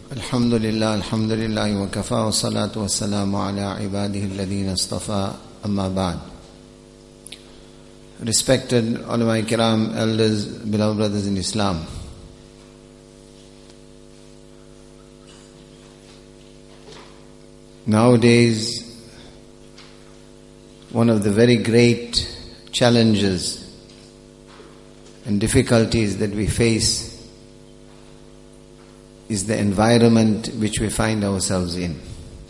Alhamdulillah wa kafa wa salatu wa salamu ala ibadihi alladhina istafa, amma ba'd. Respected ulama kiram, elders, beloved brothers in Islam. Nowadays, one of the very great challenges and difficulties that we face is the environment which we find ourselves in.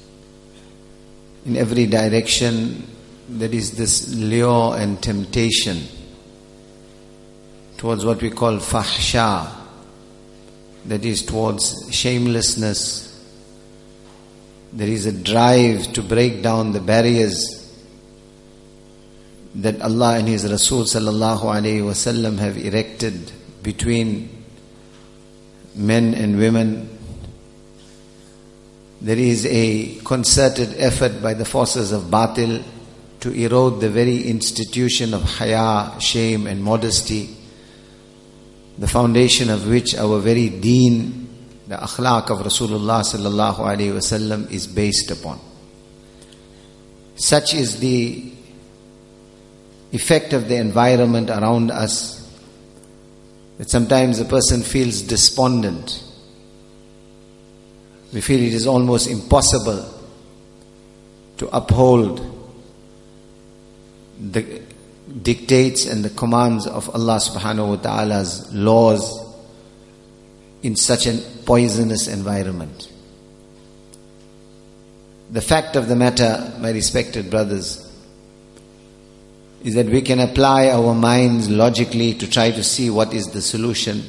In every direction, there is this lure and temptation towards what we call fahsha, that is towards shamelessness. There is a drive to break down the barriers that Allah and His Rasul sallallahu alaihi wasallam have erected between men and women. There is a concerted effort by the forces of batil to erode the very institution of haya, shame and modesty, the foundation of which our very deen, the akhlaq of Rasulullah sallallahu alaihi wasallam, is based upon. Such is the effect of the environment around us that sometimes a person feels despondent. We feel it is almost impossible to uphold the dictates and the commands of Allah subhanahu wa ta'ala's laws in such a poisonous environment. The fact of the matter, my respected brothers, is that we can apply our minds logically to try to see what is the solution,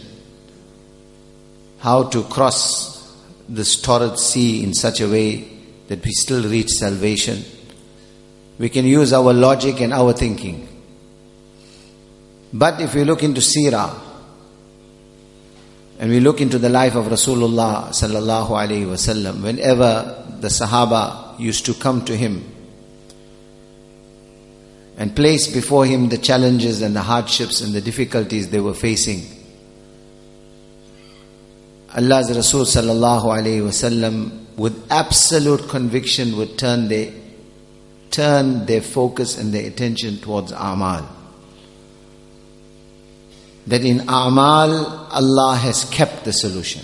how to cross this torrid sea in such a way that we still reach salvation. We can use our logic and our thinking. But if we look into seerah, and we look into the life of Rasulullah sallallahu alaihi wasallam, whenever the Sahaba used to come to him and place before him the challenges and the hardships and the difficulties they were facing, Allah's Rasul sallallahu alaihi wasallam with absolute conviction would turn their focus and their attention towards a'mal. That in a'mal, Allah has kept the solution.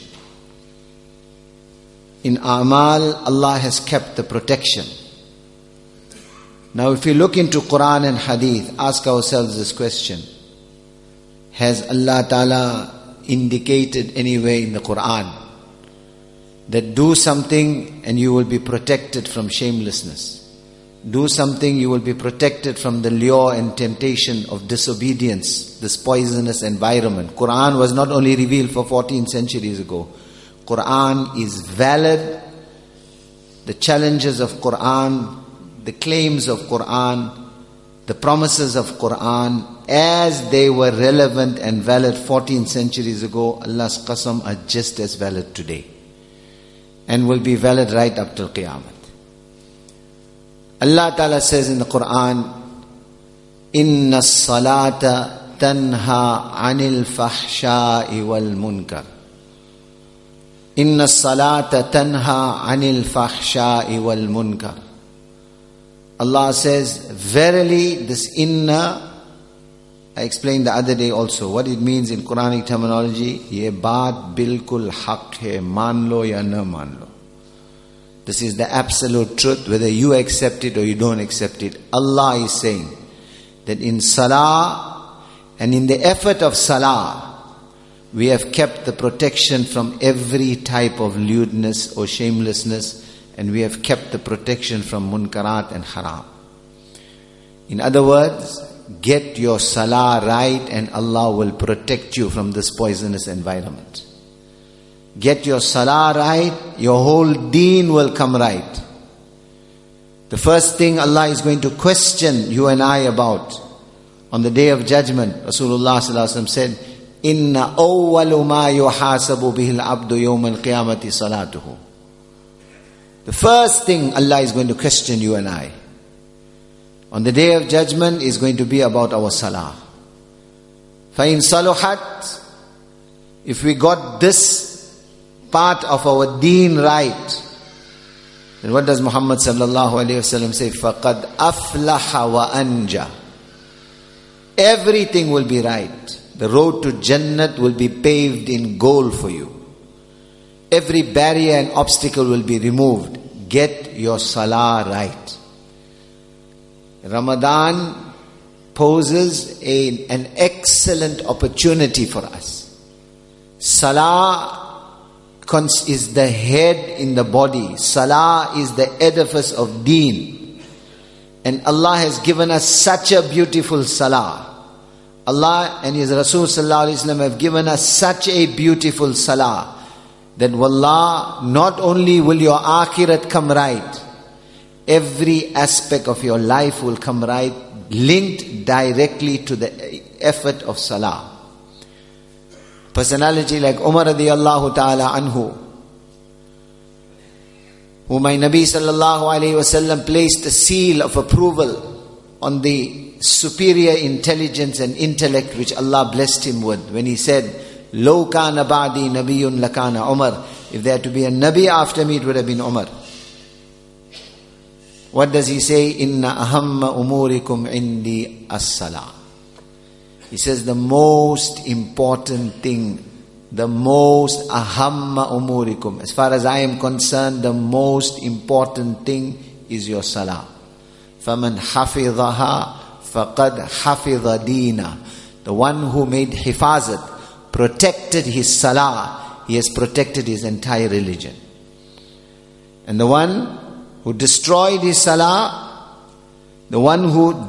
In a'mal, Allah has kept the protection. Now if we look into Quran and Hadith, ask ourselves this question: has Allah Ta'ala indicated anywhere in the Quran that do something and you will be protected from shamelessness? Do something, you will be protected from the lure and temptation of disobedience, this poisonous environment. Quran was not only revealed for 14 centuries ago. Quran is valid. The challenges of Quran, the claims of Quran, the promises of Quran, as they were relevant and valid 14 centuries ago, Allah's qasam, are just as valid today. And will be valid right up till Qiyamah. Allah Ta'ala says in the Quran, Inna salata tanha anil fahsha'i wal munkar. Inna salata tanha anil fahsha'i wal munkar. Allah says, verily, this inna, I explained the other day also, what it means in Quranic terminology. Ye baat bilkul haq hai, maan lo ya na maan lo. This is the absolute truth, whether you accept it or you don't accept it. Allah is saying that in salah and in the effort of salah, we have kept the protection from every type of lewdness or shamelessness, and we have kept the protection from munkarat and haram. In other words, get your salah right and Allah will protect you from this poisonous environment. Get your salah right, your whole deen will come right. The first thing Allah is going to question you and I about on the day of judgment, Rasulullah sallallahu alaihi wasallam said, Inna awwalu ma yuhasabu bihil abdu yawm al-qiyamati salatuhu. The first thing Allah is going to question you and I on the day of judgment is going to be about our salah. فَإِن صَلُحَتْ, if we got this part of our deen right, then what does Muhammad sallallahu alayhi wasallam say? فَقَدْ أَفْلَحَ وَأَنْجَى. Everything will be right. The road to Jannat will be paved in gold for you. Every barrier and obstacle will be removed. Get your salah right. Ramadan poses an excellent opportunity for us. Salah is the head in the body. Salah is the edifice of deen. And Allah has given us such a beautiful salah. Allah and His Rasul sallallahu alaihi wasallam have given us such a beautiful salah that wallah, not only will your akhirat come right, every aspect of your life will come right, linked directly to the effort of salah. Personality like Umar radiyallahu ta'ala anhu, who my Nabi sallallahu alayhi wasallam placed a seal of approval on the superior intelligence and intellect which Allah blessed him with, when he said, "Lo kana ba'di nabiyyun lakana Umar." If there had to be a Nabi after me, it would have been Umar. What does he say? Inna ahamma umurikum indi as-salah. He says the most important thing, the most ahamma umurikum, as far as I am concerned, the most important thing is your salah. فَمَنْ حَفِظَهَا فَقَدْ حَفِظَ دِينَ. The one who made hifazat, protected his salah, he has protected his entire religion. And the one who destroyed his salah, فَهُوَ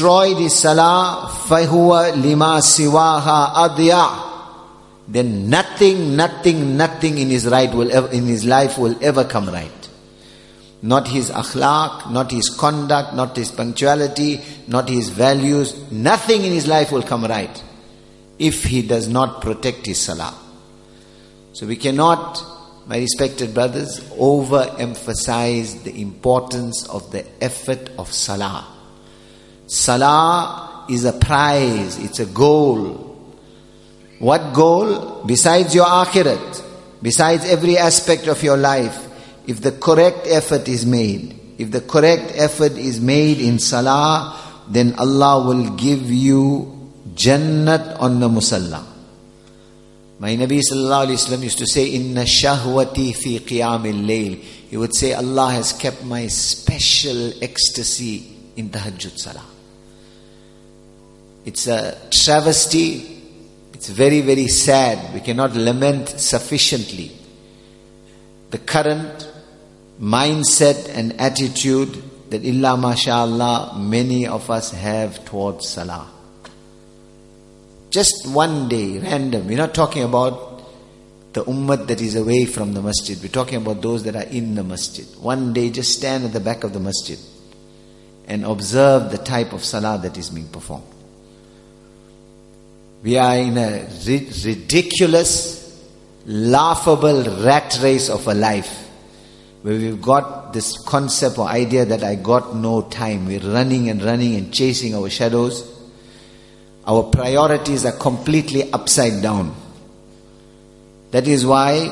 لِمَا سِوَاهَا أَضْيَعُ. Then nothing in his life will ever come right. Not his akhlaq, not his conduct, not his punctuality, not his values. Nothing in his life will come right if he does not protect his salah. So we cannot, my respected brothers, overemphasize the importance of the effort of salah. Salah is a prize, it's a goal. What goal? Besides your akhirat, besides every aspect of your life, if the correct effort is made, in salah, then Allah will give you Jannat on the musalla. My Nabi sallallahu alayhi wasallam used to say, Inna shahwati fi qiyamil layl. He would say, Allah has kept my special ecstasy in tahajjud salah. It's a travesty. It's very, very sad. We cannot lament sufficiently the current mindset and attitude that illa mashallah many of us have towards salah. Just one day, random. We're not talking about the ummah that is away from the masjid. We're talking about those that are in the masjid. One day, just stand at the back of the masjid and observe the type of salah that is being performed. We are in a ridiculous, laughable rat race of a life, where we've got this concept or idea that I got no time. We're running and chasing our shadows. Our priorities are completely upside down. That is why,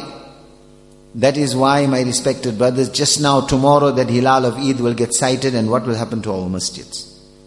my respected brothers, just now, tomorrow, that Hilal of Eid will get sighted, and what will happen to our masjids?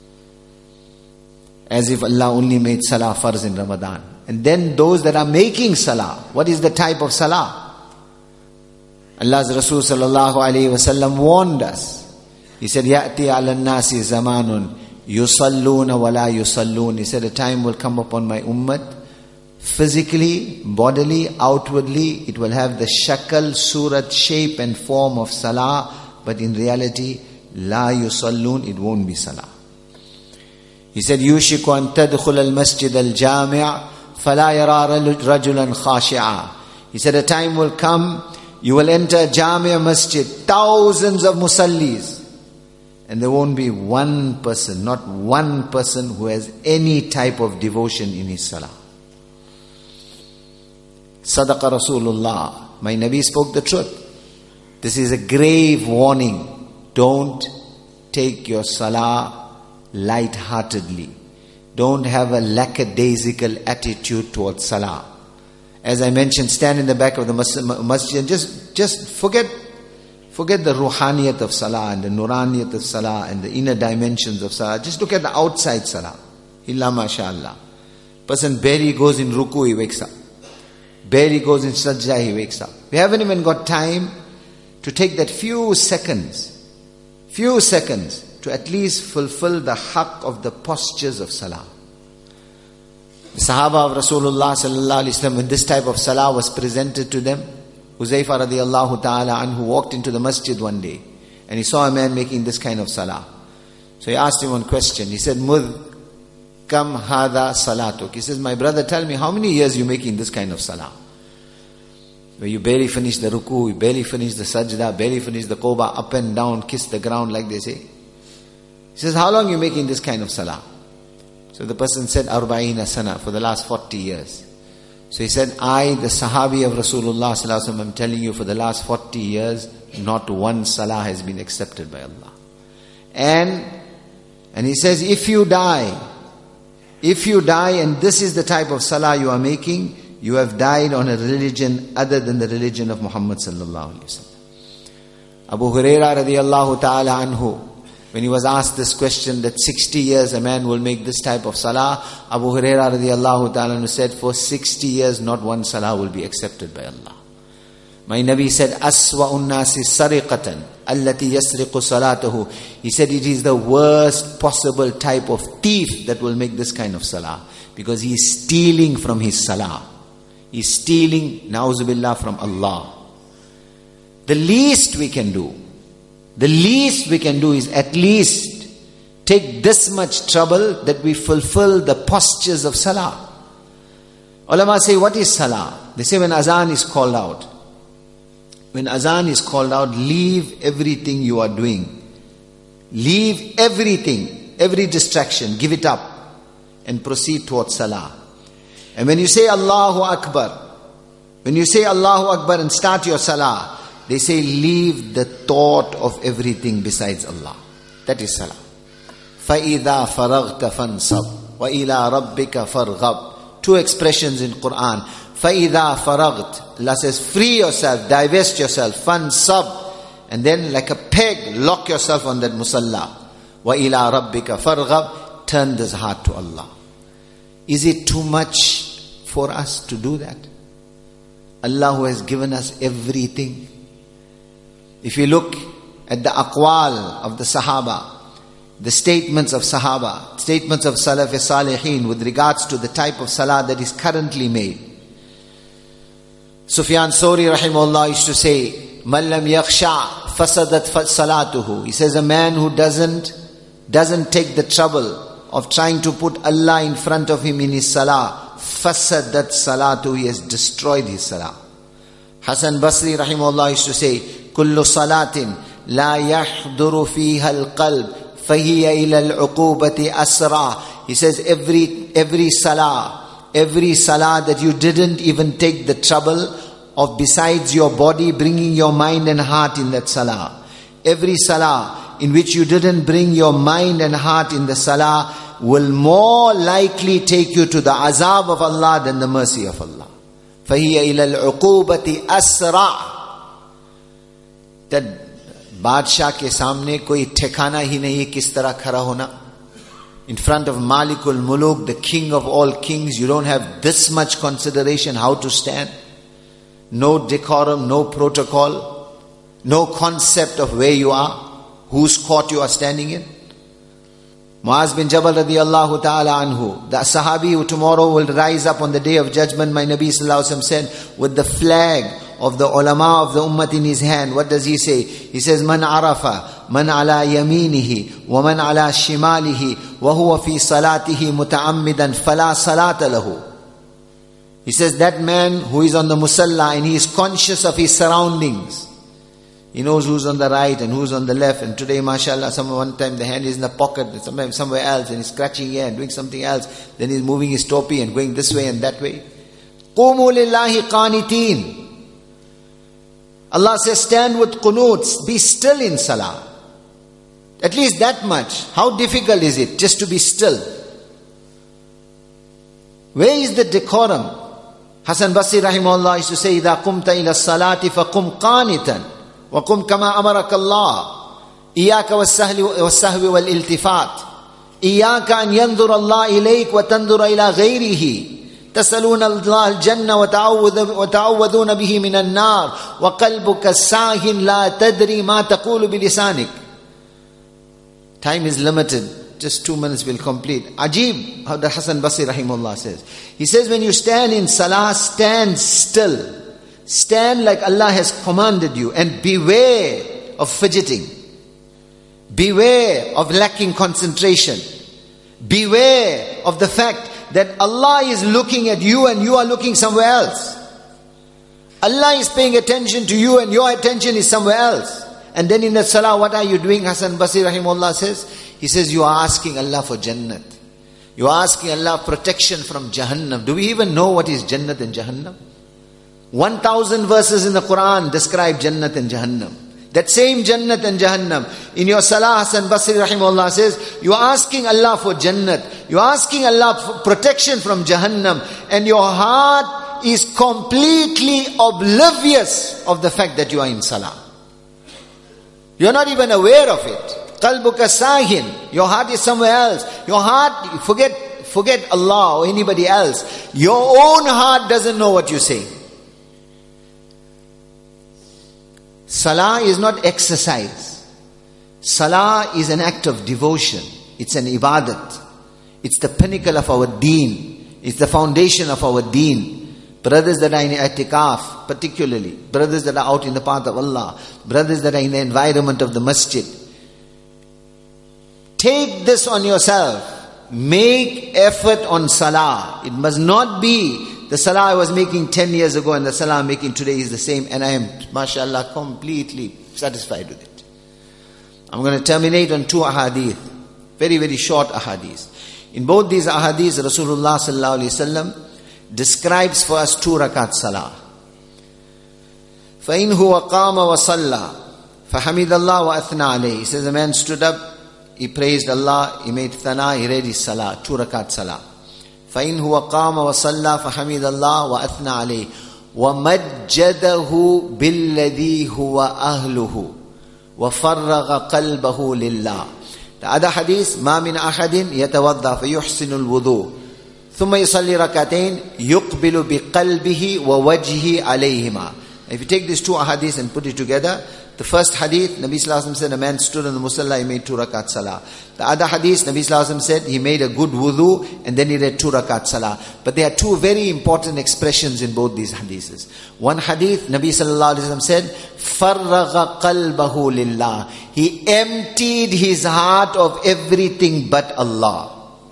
As if Allah only made salah farz in Ramadan. And then those that are making salah, what is the type of salah? Allah's Rasul sallallahu alayhi wasallam warned us. He said, Ya'ti ala nasi zamanun yusalluna wa la yusallun. He said, a time will come upon my ummah, physically, bodily, outwardly, it will have the shakal, surat, shape and form of salah, but in reality, la yusallun, it won't be salah. He said, Yushiku an tadkhul al-masjid al-jami' fala yara rajulan khashi'a. He said, a time will come, you will enter a Jamia masjid, thousands of musallis, and there won't be one person, not one person who has any type of devotion in his salah. Sadaqa Rasulullah. My Nabi spoke the truth. This is a grave warning. Don't take your salah light-heartedly. Don't have a lackadaisical attitude towards salah. as I mentioned, stand in the back of the masjid and just forget the ruhaniyat of salah and the nuraniyat of salah and the inner dimensions of salah. Just look at the outside salah. Illa mashallah. Person barely goes in ruku, he wakes up. Barely goes in sajda, he wakes up. We haven't even got time to take that few seconds to at least fulfill the haqq of the postures of salah. The Sahaba of Rasulullah sallallahu alaihi wasallam, when this type of salah was presented to them, Huzaifa radiallahu ta'ala anhu walked into the masjid one day and he saw a man making this kind of salah. So he asked him one question. He said, Mudh kam hada salatuk. He says, my brother, tell me, how many years you making this kind of salah? Where you barely finish the ruku, you barely finish the sajda, barely finish the qoba, up and down, kiss the ground like they say. He says, how long you making this kind of salah? So the person said, Arba'ina sana, for the last 40 years. So he said, I, the Sahabi of Rasulullah sallallahu alaihi wasallam, I'm telling you, for the last 40 years, not one salah has been accepted by Allah. And he says, if you die and this is the type of salah you are making, you have died on a religion other than the religion of Muhammad sallallahu alaihi wasallam. Abu Hurairah radiallahu ta'ala anhu, when he was asked this question that 60 years a man will make this type of salah, Abu Hurairah radiallahu ta'ala anhu said, for 60 years not one salah will be accepted by Allah. My Nabi said, Aswa'un nasi sariqatan allati yasriqu salatahu. He said it is the worst possible type of thief that will make this kind of salah, because he is stealing from his salah. He is stealing, na'uzubillah, from Allah. The least we can do is at least take this much trouble that we fulfill the postures of salah. Ulama say, what is salah? They say when azan is called out. When azan is called out, leave everything you are doing. Leave everything, every distraction, give it up and proceed towards salah. And when you say Allahu Akbar, and start your salah, they say leave the thought of everything besides Allah. That is salah. فَإِذَا فَرَغْتَ فَانْصَبْ وَإِلَىٰ رَبِّكَ فَارْغَبْ. Two expressions in Quran. فَإِذَا فَرَغْتَ, Allah says, free yourself, divest yourself. فَانْصَبْ, and then like a peg, lock yourself on that musalla. وَإِلَىٰ رَبِّكَ فَارْغَبْ, turn this heart to Allah. Is it too much for us to do that? Allah who has given us everything. If you look at the aqwal of the Sahaba, the statements of Sahaba, statements of Salaf Salihin with regards to the type of salah that is currently made. Sufyan Thawri rahimahullah used to say, Man lam yakhsha fasadat salatuhu. He says a man who doesn't take the trouble of trying to put Allah in front of him in his salah, fasadat salatuhu, he has destroyed his salah. Hasan Basri rahimahullah used to say, Kullu salatin la yahduru fiha al-qalb fahiya ila al-uqubati asra. He says every salah that you didn't even take the trouble of, besides your body, bringing your mind and heart in that salah. Every salah in which you didn't bring your mind and heart in the salah will more likely take you to the azab of Allah than the mercy of Allah. فَهِيَ إِلَى الْعُقُوبَةِ أَسْرَعُ. That Badshah ke samne koi ठिकाना ही नहीं किस तरह खड़ा होना. In front of Malikul Muluk, the king of all kings, you don't have this much consideration how to stand. No decorum, no protocol, no concept of where you are, whose court you are standing in. Muaz bin Jabal radiallahu ta'ala anhu, the Sahabi who tomorrow will rise up on the day of judgment, my Nabi sallallahu alaihi wasallam said, with the flag of the ulama of the ummah in his hand. What does he say? He says, Man arafa, man ala yaminihi, wa man ala shimalihi, wa huwa fi salatihi muta'ammidan, fala salata lahu. He says, that man who is on the musalla and he is conscious of his surroundings. He knows who's on the right and who's on the left. And today, mashallah, one time the hand is in the pocket, sometimes somewhere else, and he's scratching here and doing something else. Then he's moving his topi and going this way and that way. Qumu lillahi qaniteen. Allah says, stand with qunuts, be still in salah. At least that much. How difficult is it just to be still? Where is the decorum? Hasan Basri rahimahullah used to say, إِذَا قُمْتَ إِلَى الصَّلَاةِ فَقُمْ قَانِتًا وَقُمْ كَمَا أَمَرَكَ اللَّهِ إِيَّاكَ وَالسَّهْوِ وَالْإِلْتِفَاتِ إِيَّاكَ أَنْ يَنْظُرَ اللَّهُ إِلَيْكَ وَتَنْظُرَ إِلَى غَيْرِهِ تسألون الله الجنة وتعوذون به من النار وقلبك ساهٍ لا تدري ما تقول بلسانك. Time is limited. Just 2 minutes will complete. Ajib, how the Hasan Basri rahimahullah says. He says, when you stand in salah, stand still. Stand like Allah has commanded you, and beware of fidgeting. Beware of lacking concentration. Beware of the fact that Allah is looking at you and you are looking somewhere else. Allah is paying attention to you and your attention is somewhere else. And then in the salah, what are you doing? Hasan Basri rahimahullah says, he says, you are asking Allah for Jannat. You are asking Allah protection from Jahannam. Do we even know what is Jannat and Jahannam? 1,000 verses in the Quran describe Jannat and Jahannam. That same Jannat and Jahannam. In your salah, Hasan Basri rahimahullah says, you are asking Allah for Jannat. You are asking Allah for protection from Jahannam. And your heart is completely oblivious of the fact that you are in salah. You are not even aware of it. Qalbuka sahin. Your heart is somewhere else. Your heart, forget Allah or anybody else. Your own heart doesn't know what you say. Salah is not exercise. Salah is an act of devotion. It's an ibadat. It's the pinnacle of our deen. It's the foundation of our deen. Brothers that are in i'tikaf, particularly, brothers that are out in the path of Allah, brothers that are in the environment of the masjid, take this on yourself. Make effort on salah. It must not be the salah I was making 10 years ago and the salah I'm making today is the same, and I am, mashallah, completely satisfied with it. I'm going to terminate on 2 ahadith, very, very short ahadith. In both these ahadith, Rasulullah sallallahu alaihi wasallam describes for us 2 rakat salah. فَإِنْ هُوَ قَامَ وَصَلَّى فَحَمِدَ اللَّهُ وَأَثْنَى عَلَيْهِ. He says, a man stood up, he praised Allah, he made thana, he read his salah, 2 rakat salah. فَإِنْ هُوَ قَامَ وَصَلَّى فَحَمِدَ اللَّهُ وَأَثْنَى عَلَيْهِ وَمَجَّدَهُ بِالَّذِي هُوَ أَهْلُهُ وَفَرَّغَ قَلْبَهُ لِلَّهِ. The other hadith, مَا مِنْ أَحَدٍ يَتَوَضَّى فَيُحْسِنُ الْوُضُوءِ ثُمَّ يُصَلِّي رَكَعَتَيْنِ يُقْبِلُ بِقَلْبِهِ وَوَجْهِهِ عَلَيْهِمَا. If you take these 2 ahadith and put it together, the first hadith, Nabi Sallallahu Alaihi Wasallam said, a man stood on the musalla, he made 2 rakat salah. The other hadith, Nabi Sallallahu Alaihi Wasallam said, he made a good wudu and then he read 2 rakat salah. But there are 2 very important expressions in both these hadiths. One hadith, Nabi Sallallahu Alaihi Wasallam said, فَرَّغَ قَلْبَهُ لِلَّهِ. He emptied his heart of everything but Allah.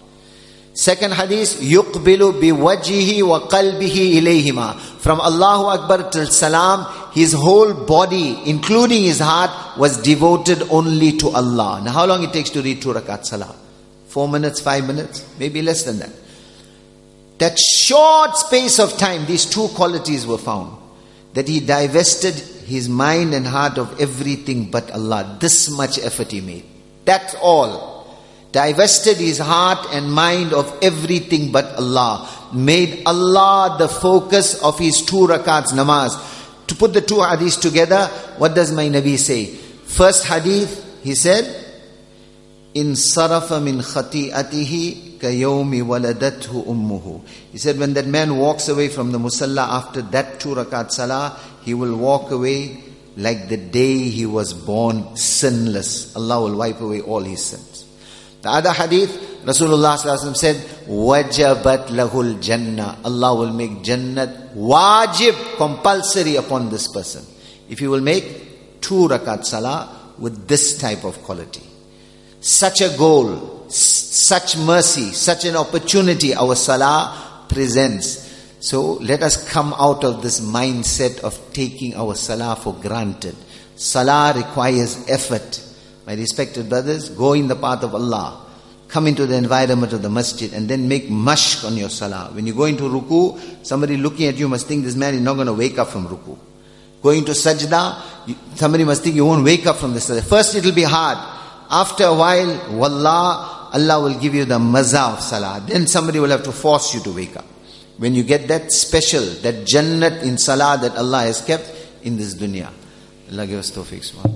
Second hadith, يُقْبِلُ بِوَجْهِهِ وَقَلْبِهِ إِلَيْهِمَا. From Allahu Akbar till Salam, his whole body, including his heart, was devoted only to Allah. Now how long it takes to read 2 rakat salah? 4 minutes, 5 minutes? Maybe less than that. That short space of time, these 2 qualities were found. That he divested his mind and heart of everything but Allah. This much effort he made. That's all. Divested his heart and mind of everything but Allah. Made Allah the focus of his 2 rakats namaz. To put the 2 hadiths together, what does my Nabi say? First hadith, he said, In sarafa min khati'atihi kayawmi waladathu ummuhu. He said, when that man walks away from the musalla after that 2 rakat salah, he will walk away like the day he was born, sinless. Allah will wipe away all his sins. The other hadith, Rasulullah sallallahu alaihi wasallam said, "Wajabat lahul jannah." Allah will make Jannat wajib, compulsory upon this person. If he will make 2 rakat salah with this type of quality. Such a goal, such mercy, such an opportunity our salah presents. So let us come out of this mindset of taking our salah for granted. Salah requires effort. My respected brothers, go in the path of Allah. Come into the environment of the masjid and then make mashq on your salah. When you go into ruku, somebody looking at you must think this man is not going to wake up from ruku. Going to sajda, somebody must think you won't wake up from the sajda. First it will be hard. After a while, wallah, Allah will give you the maza of salah. Then somebody will have to force you to wake up. When you get that special, that Jannat in Salah that Allah has kept in this dunya. Allah give us tawfiq.